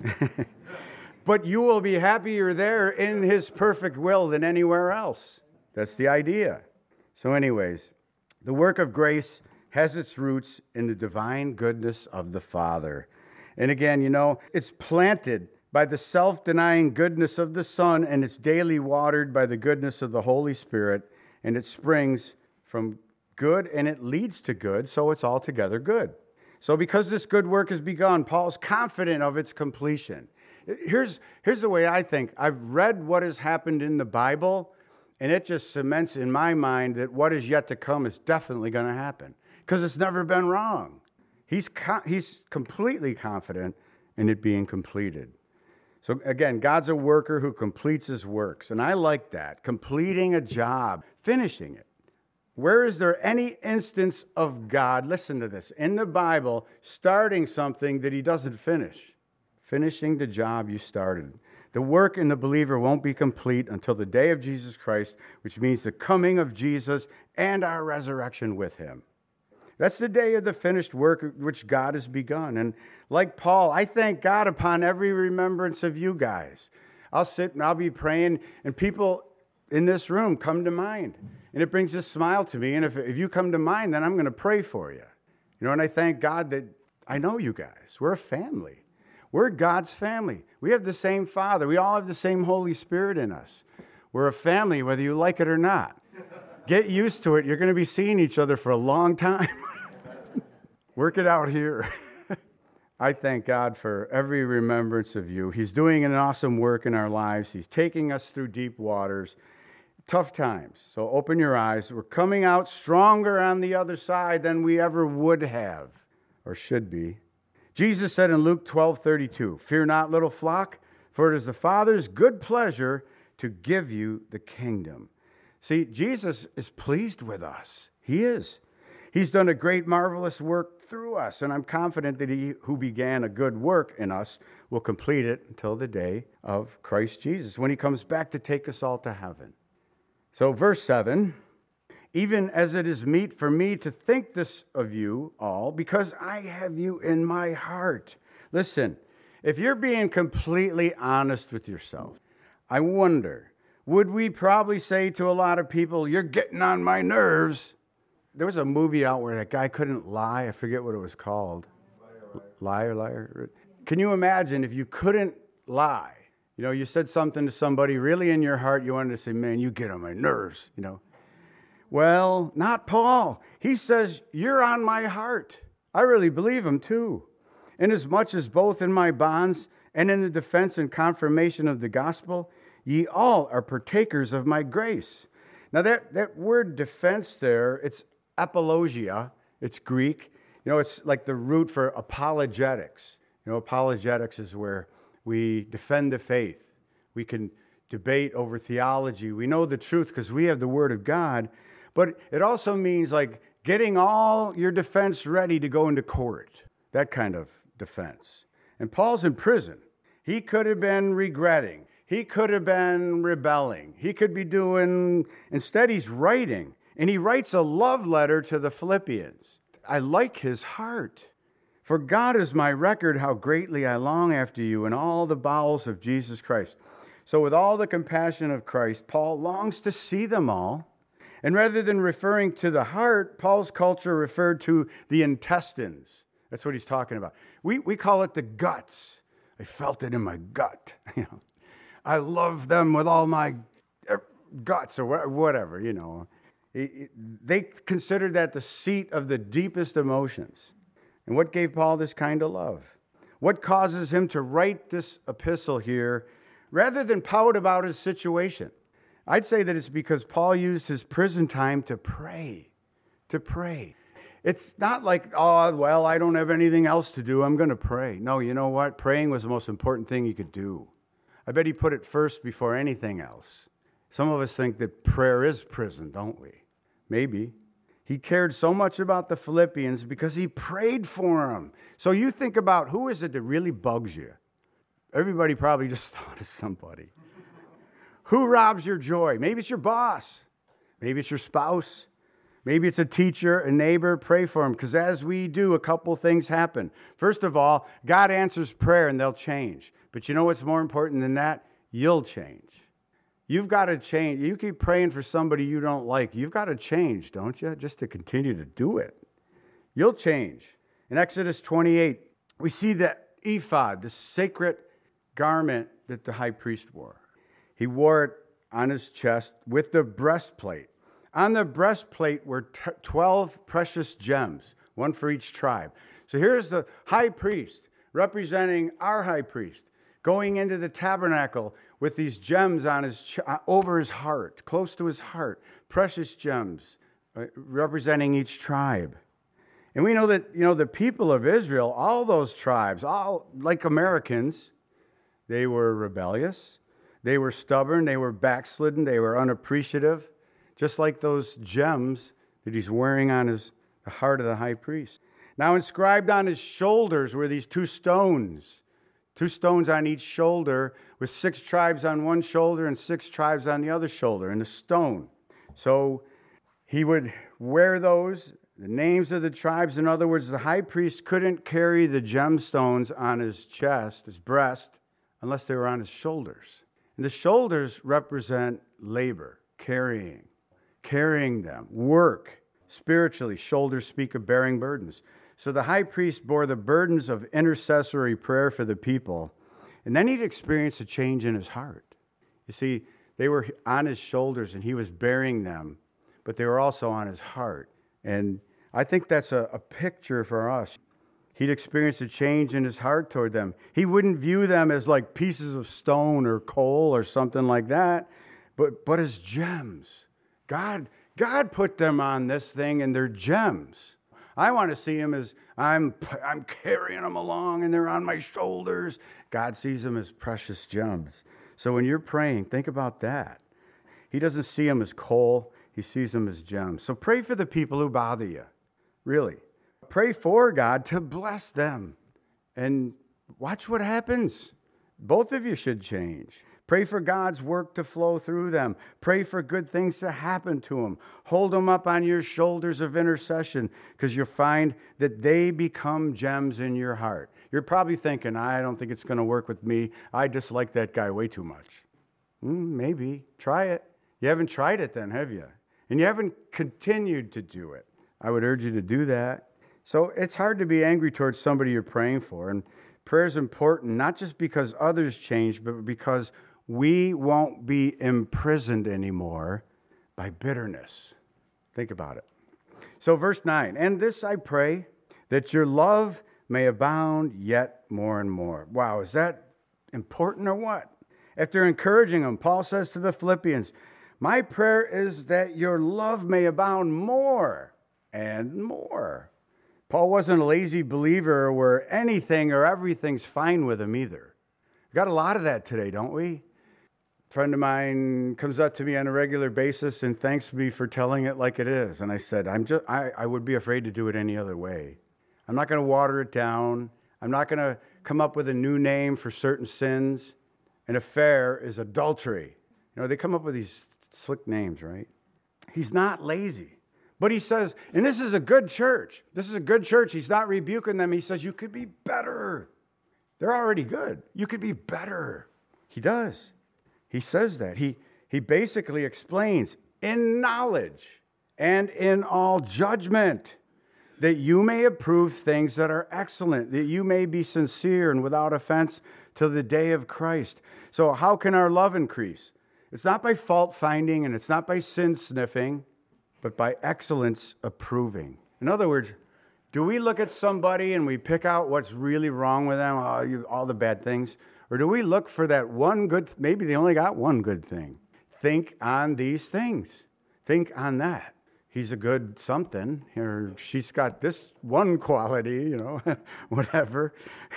But you will be happier there in his perfect will than anywhere else. That's the idea. So anyways, the work of grace has its roots in the divine goodness of the Father. And again, it's planted by the self-denying goodness of the Son, and it's daily watered by the goodness of the Holy Spirit, and it springs from good and it leads to good, so it's altogether good. So because this good work has begun, Paul's confident of its completion. Here's the way I think. I've read what has happened in the Bible, and it just cements in my mind that what is yet to come is definitely going to happen, because it's never been wrong. He's completely confident in it being completed. So again, God's a worker who completes his works, and I like that. Completing a job, finishing it. Where is there any instance of God, listen to this, in the Bible, starting something that he doesn't finish? Finishing the job you started. The work in the believer won't be complete until the day of Jesus Christ, which means the coming of Jesus and our resurrection with him. That's the day of the finished work which God has begun. And like Paul, I thank God upon every remembrance of you guys. I'll sit and I'll be praying, and people in this room come to mind. And it brings a smile to me. And if you come to mind, then I'm going to pray for you. And I thank God that I know you guys. We're a family. We're God's family. We have the same Father. We all have the same Holy Spirit in us. We're a family, whether you like it or not. Get used to it. You're going to be seeing each other for a long time. Work it out here. I thank God for every remembrance of you. He's doing an awesome work in our lives. He's taking us through deep waters, tough times. So open your eyes. We're coming out stronger on the other side than we ever would have or should be. Jesus said in Luke 12:32, "Fear not, little flock, for it is the Father's good pleasure to give you the kingdom." See, Jesus is pleased with us. He is. He's done a great, marvelous work through us, and I'm confident that he who began a good work in us will complete it until the day of Christ Jesus, when he comes back to take us all to heaven. So verse 7, "Even as it is meet for me to think this of you all, because I have you in my heart." Listen, if you're being completely honest with yourself, I wonder, would we probably say to a lot of people, "You're getting on my nerves"? There was a movie out where that guy couldn't lie. I forget what it was called. Liar. Can you imagine if you couldn't lie? You said something to somebody really in your heart, you wanted to say, "Man, you get on my nerves," Well, not Paul. He says, "You're on my heart." I really believe him too. "Inasmuch as both in my bonds and in the defense and confirmation of the gospel, ye all are partakers of my grace." Now that word defense there, it's apologia. It's Greek. It's like the root for apologetics. Apologetics is where we defend the faith. We can debate over theology. We know the truth because we have the Word of God. But it also means like getting all your defense ready to go into court. That kind of defense. And Paul's in prison. He could have been regretting. He could have been rebelling. He could be instead he's writing. And he writes a love letter to the Philippians. I like his heart. "For God is my record, how greatly I long after you in all the bowels of Jesus Christ." So with all the compassion of Christ, Paul longs to see them all. And rather than referring to the heart, Paul's culture referred to the intestines. That's what he's talking about. We call it the guts. I felt it in my gut. I love them with all my guts or whatever, you know. They considered that the seat of the deepest emotions. And what gave Paul this kind of love? What causes him to write this epistle here rather than pout about his situation? I'd say that it's because Paul used his prison time to pray. To pray. It's not like, oh, well, I don't have anything else to do. I'm going to pray. No, you know what? Praying was the most important thing he could do. I bet he put it first before anything else. Some of us think that prayer is prison, don't we? Maybe. He cared so much about the Philippians because he prayed for them. So you think about, who is it that really bugs you? Everybody probably just thought of somebody. Who robs your joy? Maybe it's your boss. Maybe it's your spouse. Maybe it's a teacher, a neighbor. Pray for them, because as we do, a couple things happen. First of all, God answers prayer and they'll change. But you know what's more important than that? You'll change. You've got to change. You keep praying for somebody you don't like. You've got to change, don't you? Just to continue to do it. You'll change. In Exodus 28, we see the ephod, the sacred garment that the high priest wore. He wore it on his chest with the breastplate. On the breastplate were 12 precious gems, one for each tribe. So here's the high priest, representing our high priest, going into the tabernacle with these gems on over his heart, close to his heart, precious gems representing each tribe. And we know that, the people of Israel, all those tribes, all like Americans, they were rebellious, they were stubborn, they were backslidden, they were unappreciative, just like those gems that he's wearing on the heart of the high priest. Now inscribed on his shoulders were these two stones on each shoulder, with 6 tribes on one shoulder and 6 tribes on the other shoulder, and a stone. So he would wear those, the names of the tribes. In other words, the high priest couldn't carry the gemstones on his chest, his breast, unless they were on his shoulders. And the shoulders represent labor, carrying them, work. Spiritually, shoulders speak of bearing burdens. So the high priest bore the burdens of intercessory prayer for the people, and then he'd experience a change in his heart. You see, they were on his shoulders and he was bearing them, but they were also on his heart. And I think that's a picture for us. He'd experience a change in his heart toward them. He wouldn't view them as like pieces of stone or coal or something like that, but as gems. God put them on this thing, and they're gems. I want to see them as I'm carrying them along and they're on my shoulders. God sees them as precious gems. So when you're praying, think about that. He doesn't see them as coal. He sees them as gems. So pray for the people who bother you. Really. Pray for God to bless them. And watch what happens. Both of you should change. Pray for God's work to flow through them. Pray for good things to happen to them. Hold them up on your shoulders of intercession, because you'll find that they become gems in your heart. You're probably thinking, I don't think it's going to work with me. I dislike that guy way too much. Maybe. Try it. You haven't tried it then, have you? And you haven't continued to do it. I would urge you to do that. So it's hard to be angry towards somebody you're praying for. And prayer is important, not just because others change, but because we won't be imprisoned anymore by bitterness. Think about it. So verse 9, and this I pray, that your love may abound yet more and more. Wow, is that important or what? After encouraging them, Paul says to the Philippians, my prayer is that your love may abound more and more. Paul wasn't a lazy believer where anything or everything's fine with him either. We've got a lot of that today, don't we? A friend of mine comes up to me on a regular basis and thanks me for telling it like it is. And I said, I would be afraid to do it any other way. I'm not going to water it down. I'm not going to come up with a new name for certain sins. An affair is adultery. They come up with these slick names, right? He's not lazy. But he says, and this is a good church. This is a good church. He's not rebuking them. He says, you could be better. They're already good. You could be better. He does. He says that. He basically explains in knowledge and in all judgment that you may approve things that are excellent, that you may be sincere and without offense till the day of Christ. So how can our love increase? It's not by fault finding and it's not by sin sniffing, but by excellence approving. In other words, do we look at somebody and we pick out what's really wrong with them, all the bad things? Or do we look for that one good, maybe they only got one good thing? Think on these things. Think on that. He's a good something, or she's got this one quality, whatever.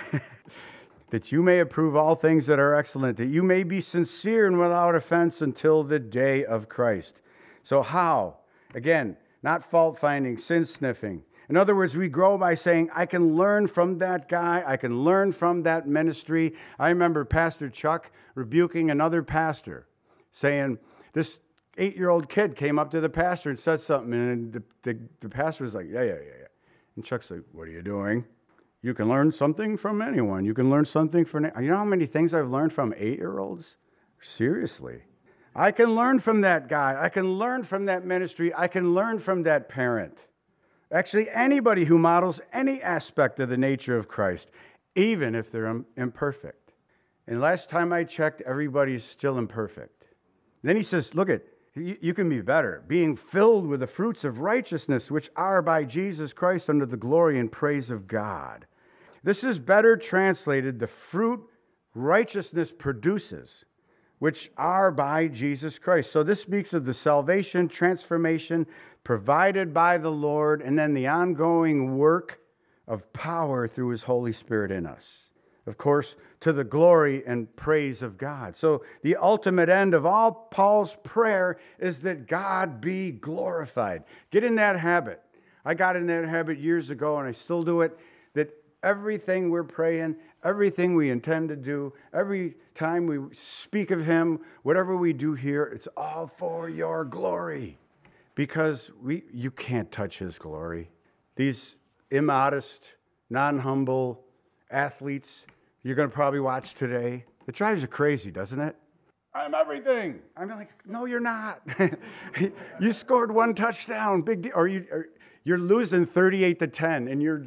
That you may approve all things that are excellent, that you may be sincere and without offense until the day of Christ. So how? Again, not fault finding, sin sniffing. In other words, we grow by saying, I can learn from that guy. I can learn from that ministry. I remember Pastor Chuck rebuking another pastor, saying, this 8-year-old kid came up to the pastor and said something, and the pastor was like, yeah. And Chuck's like, what are you doing? You can learn something from anyone. You can learn something from... You know how many things I've learned from 8-year-olds? Seriously. I can learn from that guy. I can learn from that ministry. I can learn from that parent. Actually, anybody who models any aspect of the nature of Christ, even if they're imperfect. And last time I checked, everybody's still imperfect. Then he says, look at, you can be better, being filled with the fruits of righteousness, which are by Jesus Christ unto the glory and praise of God. This is better translated, the fruit righteousness produces, which are by Jesus Christ. So this speaks of the salvation, transformation provided by the Lord, and then the ongoing work of power through His Holy Spirit in us. Of course, to the glory and praise of God. So the ultimate end of all Paul's prayer is that God be glorified. Get in that habit. I got in that habit years ago, and I still do it, that everything we're praying, everything we intend to do, every time we speak of Him, whatever we do here, it's all for your glory. Because you can't touch His glory. These immodest, non-humble athletes you're going to probably watch today, it drives you crazy, doesn't it? I'm everything. I'm like, no, you're not. You scored one touchdown, big deal. Or you're losing 38-10, and you're,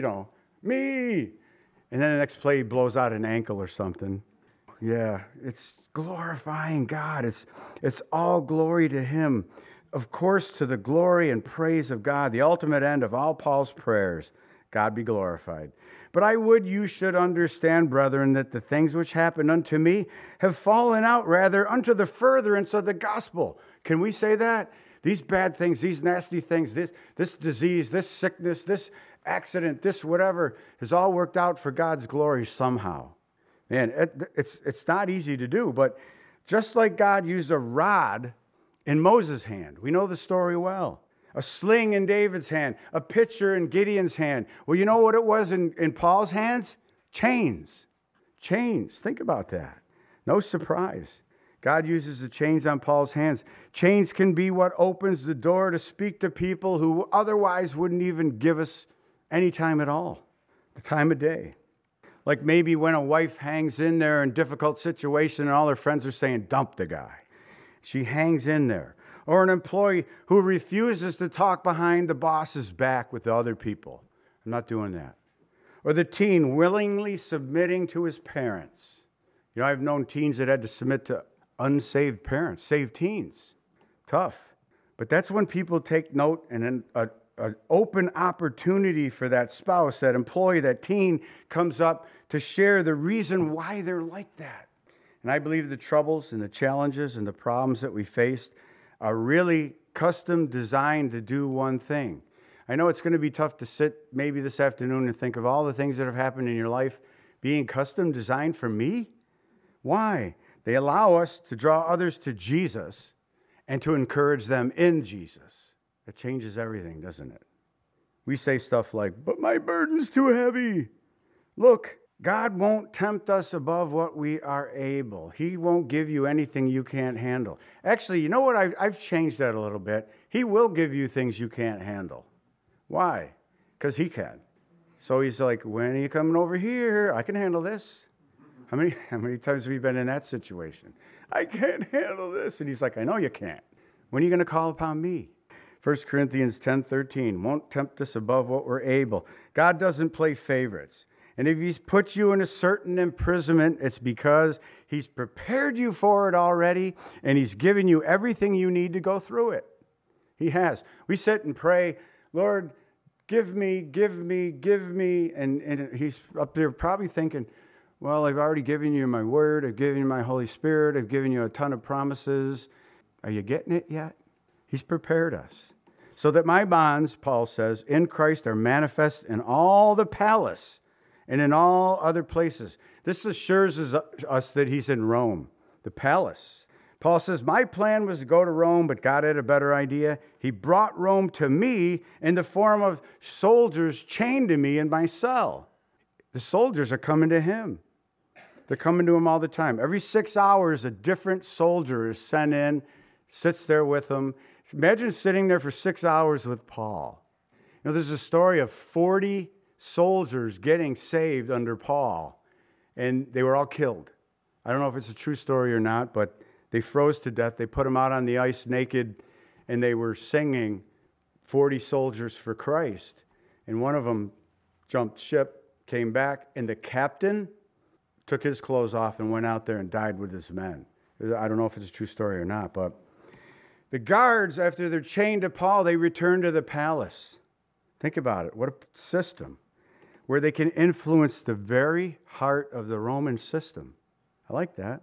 me. And then the next play blows out an ankle or something. Yeah, it's glorifying God. It's all glory to Him. Of course, to the glory and praise of God, the ultimate end of all Paul's prayers, God be glorified. But I would you should understand, brethren, that the things which happened unto me have fallen out rather unto the furtherance of the gospel. Can we say that? These bad things, these nasty things, this disease, this sickness, this accident, this whatever, has all worked out for God's glory somehow. Man, it's not easy to do, but just like God used a rod in Moses' hand, we know the story well. A sling in David's hand, a pitcher in Gideon's hand. Well, you know what it was in Paul's hands? Chains. Chains. Think about that. No surprise. God uses the chains on Paul's hands. Chains can be what opens the door to speak to people who otherwise wouldn't even give us any time at all, the time of day. Like maybe when a wife hangs in there in a difficult situation and all her friends are saying, dump the guy. She hangs in there. Or an employee who refuses to talk behind the boss's back with the other people. I'm not doing that. Or the teen willingly submitting to his parents. I've known teens that had to submit to unsaved parents, saved teens. Tough. But that's when people take note, and an open opportunity for that spouse, that employee, that teen comes up to share the reason why they're like that. And I believe the troubles and the challenges and the problems that we faced are really custom designed to do one thing. I know it's going to be tough to sit maybe this afternoon and think of all the things that have happened in your life being custom designed for me. Why? They allow us to draw others to Jesus and to encourage them in Jesus. It changes everything, doesn't it? We say stuff like, but my burden's too heavy. Look, God won't tempt us above what we are able. He won't give you anything you can't handle. Actually, you know what? I've changed that a little bit. He will give you things you can't handle. Why? Because He can. So He's like, when are you coming over here? I can handle this. How many times have you been in that situation? I can't handle this. And He's like, I know you can't. When are you going to call upon me? 1 Corinthians 10:13, won't tempt us above what we're able. God doesn't play favorites. And if he's put you in a certain imprisonment, it's because he's prepared you for it already, and he's given you everything you need to go through it. He has. We sit and pray, Lord, give me, give me, give me. And he's up there probably thinking, well, I've already given you my word. I've given you my Holy Spirit. I've given you a ton of promises. Are you getting it yet? He's prepared us. So that my bonds, Paul says, in Christ are manifest in all the palace and in all other places. This assures us that he's in Rome, the palace. Paul says, my plan was to go to Rome, but God had a better idea. He brought Rome to me in the form of soldiers chained to me in my cell. The soldiers are coming to him. They're coming to him all the time. Every 6 hours, a different soldier is sent in, sits there with him. Imagine sitting there for 6 hours with Paul. You know, there's a story of 40 soldiers getting saved under Paul, and they were all killed. I don't know if it's a true story or not, but they froze to death. They put them out on the ice naked, and they were singing 40 soldiers for Christ. And one of them jumped ship, came back, and the captain took his clothes off and went out there and died with his men. I don't know if it's a true story or not, but the guards, after they're chained to Paul, they return to the palace. Think about it. What a system where they can influence the very heart of the Roman system. I like that.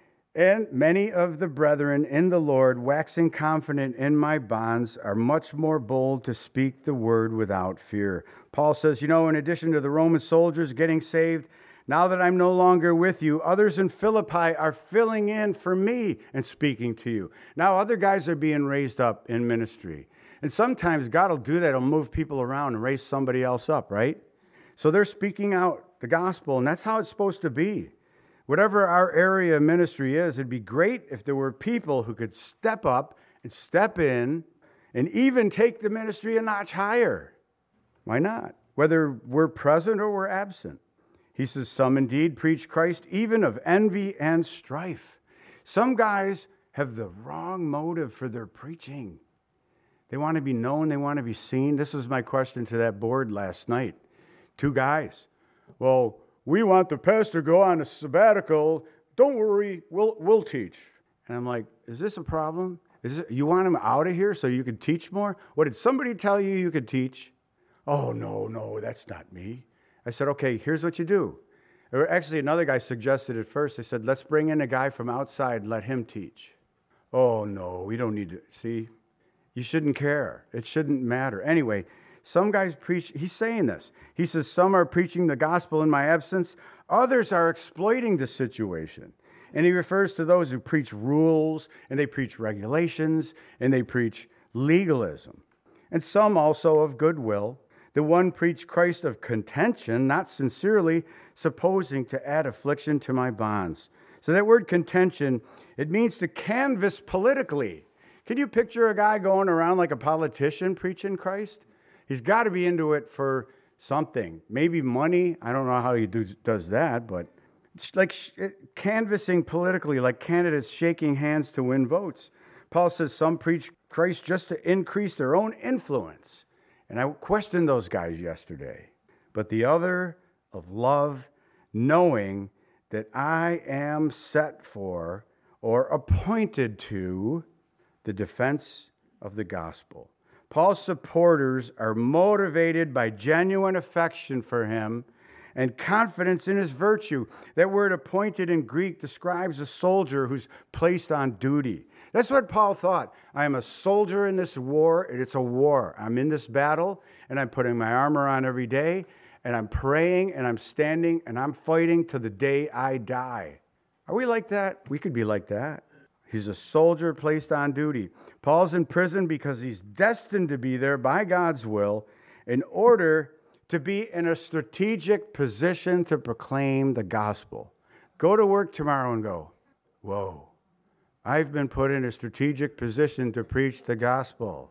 And many of the brethren in the Lord, waxing confident in my bonds, are much more bold to speak the word without fear. Paul says, in addition to the Roman soldiers getting saved, now that I'm no longer with you, others in Philippi are filling in for me and speaking to you. Now other guys are being raised up in ministry. And sometimes God will do that. He'll move people around and raise somebody else up, right? So they're speaking out the gospel, and that's how it's supposed to be. Whatever our area of ministry is, it'd be great if there were people who could step up and step in and even take the ministry a notch higher. Why not? Whether we're present or we're absent. He says, some indeed preach Christ even of envy and strife. Some guys have the wrong motive for their preaching. They want to be known. They want to be seen. This was my question to that board last night. 2 guys. Well, we want the pastor to go on a sabbatical. Don't worry, we'll teach. And I'm like, is this a problem? You want him out of here so you can teach more? What, did somebody tell you you could teach? Oh, no, that's not me. I said, okay, here's what you do. Or actually, another guy suggested it first. They said, let's bring in a guy from outside and let him teach. Oh, no, we don't need to. See, you shouldn't care. It shouldn't matter. Anyway, some guys preach, he's saying this. He says, some are preaching the gospel in my absence. Others are exploiting the situation. And he refers to those who preach rules, and they preach regulations, and they preach legalism. And some also of goodwill. The one preached Christ of contention, not sincerely, supposing to add affliction to my bonds. So that word contention, it means to canvass politically. Can you picture a guy going around like a politician preaching Christ? He's got to be into it for something. Maybe money. I don't know how he does that, but it's like canvassing politically, like candidates shaking hands to win votes. Paul says some preach Christ just to increase their own influence. And I questioned those guys yesterday. But the other of love, knowing that I am set for or appointed to the defense of the gospel. Paul's supporters are motivated by genuine affection for him and confidence in his virtue. That word appointed in Greek describes a soldier who's placed on duty. That's what Paul thought. I am a soldier in this war, and it's a war. I'm in this battle, and I'm putting my armor on every day, and I'm praying, and I'm standing, and I'm fighting to the day I die. Are we like that? We could be like that. He's a soldier placed on duty. Paul's in prison because he's destined to be there by God's will in order to be in a strategic position to proclaim the gospel. Go to work tomorrow and go, whoa. I've been put in a strategic position to preach the gospel.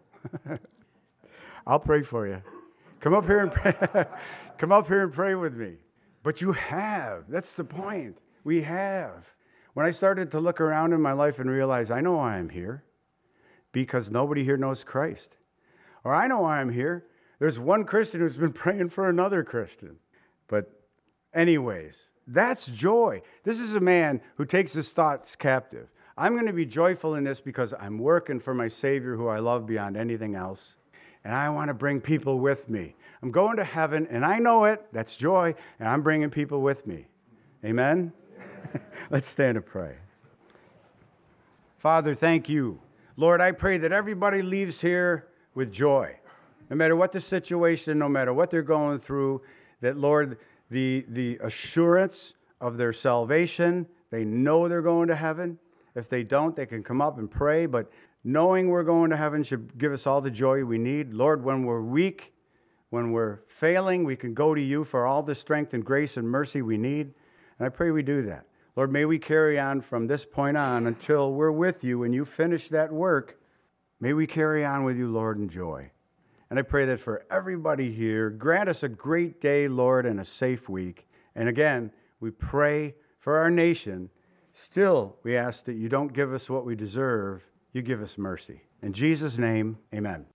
I'll pray for you. Come up here and pray. Come up here and pray with me. But you have. That's the point. We have. When I started to look around in my life and realize I know why I'm here, because nobody here knows Christ. Or I know why I'm here. There's one Christian who's been praying for another Christian. But anyways. That's joy. This is a man who takes his thoughts captive. I'm going to be joyful in this because I'm working for my Savior who I love beyond anything else. And I want to bring people with me. I'm going to heaven, and I know it. That's joy. And I'm bringing people with me. Amen? Let's stand and pray. Father, thank you. Lord, I pray that everybody leaves here with joy. No matter what the situation, no matter what they're going through, that, Lord, the assurance of their salvation, they know they're going to heaven. If they don't, they can come up and pray. But knowing we're going to heaven should give us all the joy we need. Lord, when we're weak, when we're failing, we can go to you for all the strength and grace and mercy we need. And I pray we do that. Lord, may we carry on from this point on until we're with you and you finish that work. May we carry on with you, Lord, in joy. And I pray that for everybody here, grant us a great day, Lord, and a safe week. And again, we pray for our nation. Still, we ask that you don't give us what we deserve. You give us mercy. In Jesus' name, amen.